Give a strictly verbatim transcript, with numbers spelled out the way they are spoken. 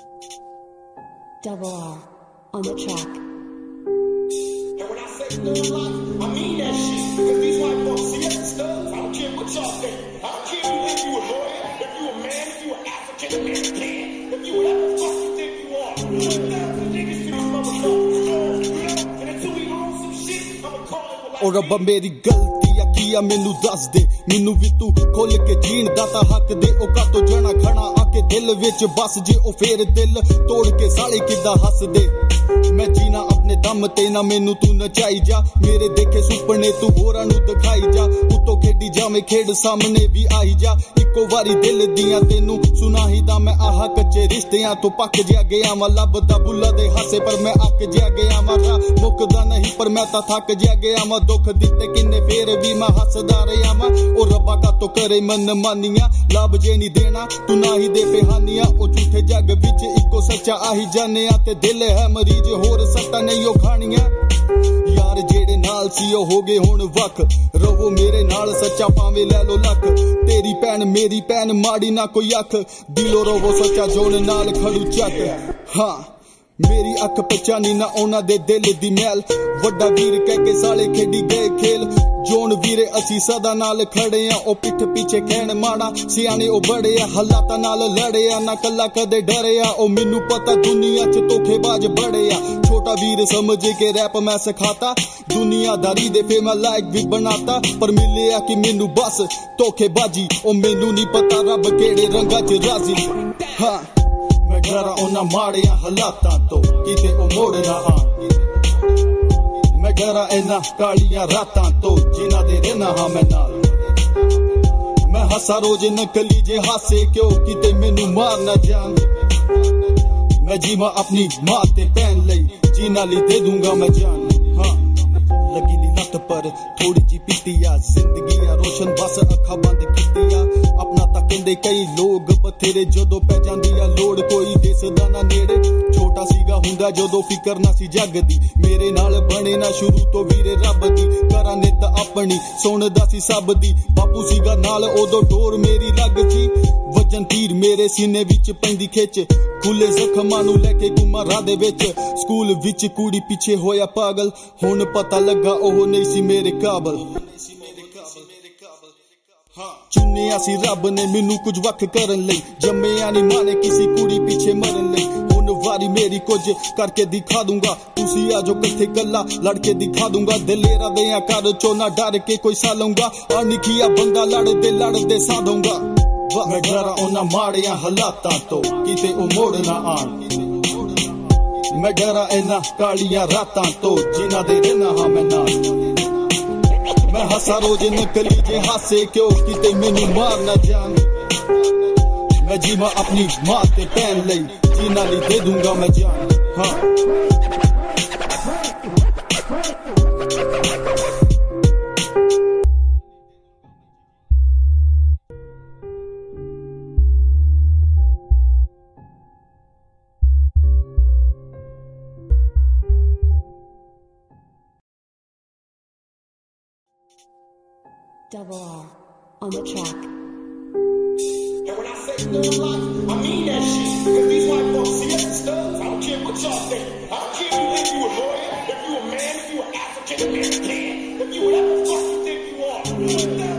Double R on the track. And when I say thug life, I mean that shit. Cause these white folks see us as thugs. I don't care what y'all think. I don't care if you a lawyer, if you a man, if you an African American, if you whatever the fuck you think you are. Thugs and niggas to these motherfuckers. And until we own some shit, I'ma call it what I और अब मेरी गलती आ किया मैनू दस दे मैनू भी तू खोल के जीण दा ता हक दे ओ का तो जाना खड़ा आके दिल विच बस जे ओ फेर दिल तोड़ के साले किदा हस दे मैं जीना अपने दम ते ना मैनू तू नचाई जा मेरे देखे सुपने तू होरां नू दिखाई जा उतो खेडी जावे खेड सामने भी आई जा इको वारी दिल दियां तेनू सुनाही दा मैं आह कच्चे रिश्तियां तो पक जा गया वा लभदा बुल्ला दे हासे पर मैं अक जा गया वा मुकदा नहीं पर मैं ता थक जा गया वा दुख दिते किन्ने फेर भी मैं हसदा रहा वा ओ रब्बा का तो करे मन मानियां लाभ जे नहीं देना तू ना ही दे बेहानियां ओ झूठे जग विच इको सच्चा आही जाने ते दिल है मरीज होर सट्टा नहीं ओ खानियां यार जेड़े नाल सी ओ हो गए हुण वख रवो मेरे नाल सच्चा पावे ले लो लख तेरी भैन मेरी भैन माड़ी ना कोई अख दिलो रवो सच्चा जोन नाल खड़ू चक हाँ मेरी अख पहचानी ना ओना दे दिल दी मैल वड्डा वीर कह के साले खेडी गए खेल जोन वीरे असी सदा नाल खड़े आ ओ पिठ पीछे कहण माड़ा सियाने ओ बड़े आ हालाता नाल लड़े आ ना कल्ला कदे डरे आ ओ मैनू पता दुनिया च धोखेबाज बड़े आ छोटा वीर समझ के रैप मैं सिखाता दुनियादारी दे फे मैं लायक भी बनाता पर मिले आ कि मैनू बस धोखेबाजी ओ मैनू नहीं पता रब केड़े रंगा च राजी हाँ मैं डरा उन्हां माड़ियां हालातां तो किते ओ मोड़ ना आण मैं डरा इन्हां कालियां रातां तो जिन्हां दे रहना हां मैं नाल मैं हसा रोज नकली जे हासे क्यों किते मैनू मार ना जान मैं जीवा अपनी मां ते भैन लई जीना ली दे दूंगा मैं जान हाँ लगी नी लत पर थोड़ी जी पीतिया जिंदगी आ रोशन बस अखा बंद कीतिया अपना तक कहंदे कई लोग बथेरे जदों पै जांदी आ लोड़ कोई दिसदा ना नेड़े छोटा सीगा हुंदा जदों फिकर ना सी जग दी मेरे नाल बने ना शुरू तो वीरे रब दी करा नित अपनी सुणदा सी सब दी बापू सीगा नाल ओदों डोर मेरी लग जी वजन तीर मेरे सीने विच पैंदी खिच खुले जख्मां नू लेके घुमा राह दे विच स्कूल विच कुड़ी पिछे होया पागल हुण पता लगा ओह नहीं सी मेरे काबल चुनिया सी रब ने मैनू कुछ वख करन लई जम्मिया नहीं माने किसी कुड़ी पीछे मरन लई हुण वारी मेरी कुछ करके दिखा दूंगा तुसी आ जो कथे कल्ला लड़के दिखा दूंगा दिलेरा देया कर चो ना डर के कोई सालूंगा अनखिया बंदा लड़दे लड़दे साधूंगा मैं डरा उन्हां माड़ियां हालातां तो किते ओ मोड़ ना आण मैं डरा इन्हां कालियां रातां तो जिन्हां दे रहना हां मैं नाल मैं हसा रोज नकली जे हासे क्यों किते मैनू मार ना जान मैं जीवा अपनी मां ते भैन लई जिन्हां ली दे दूंगा मैं जान हाँ Double R on the track. And when I say thug life, I mean that shit. Cause these white folks see us as thugs. I don't care what y'all think. I don't care if you a lawyer, if you a man, if you an African American, if you whatever the fuck you think you are.